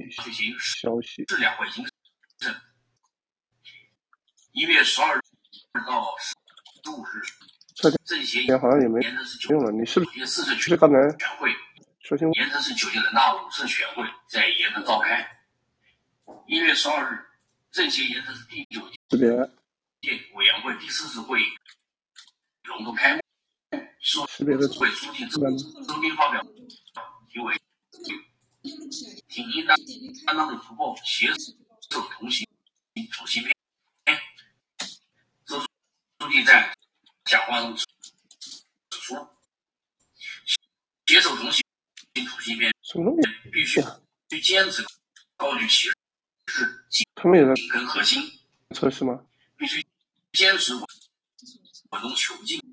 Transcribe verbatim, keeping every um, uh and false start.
消息。 是两会营审。一月十二日到十五日，政协好像也没沿着是九用了。你是不届四次是刚才全会， 说新闻？ 沿着是九届人大五次全会在延安召开。一月十二日，政协沿着是第九届委员会第四次会议隆重开幕。市委书记周斌发表题为“挺应担当的突破，携手同行处新篇”。周书记在讲话中指出，携手同行处新篇必须坚持高举旗帜，紧跟核心， 测试吗？ 必须坚持稳中求进，